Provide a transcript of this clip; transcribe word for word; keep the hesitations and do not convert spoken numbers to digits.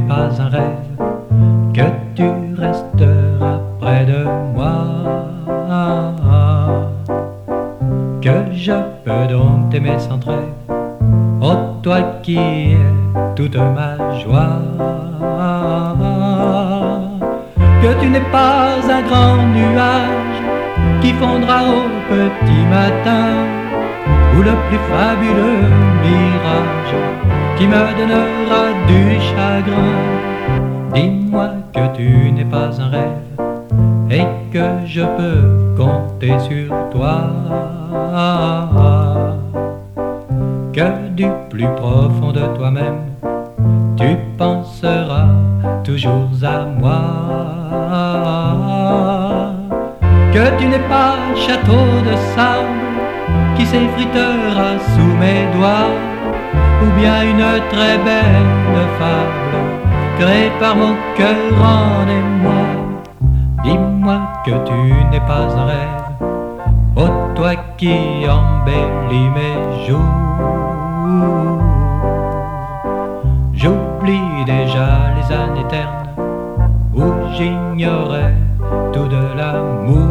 pas un rêve, que tu resteras près de moi, que je peux donc t'aimer sans trêve, oh toi qui es toute ma joie, que tu n'es pas un grand nuage qui fondra au petit matin, ou le plus fabuleux mirage qui me donnera du chagrin. Dis-moi que tu n'es pas un rêve et que je peux compter sur toi, que du plus profond de toi-même tu penseras toujours à moi, que tu n'es pas château de sable qui s'effritera sous mes doigts, ou bien une très belle fable créée par mon cœur en émoi. Dis-moi que tu n'es pas un rêve, oh toi qui embellis mes jours. J'oublie déjà les années ternes où j'ignorais tout de l'amour.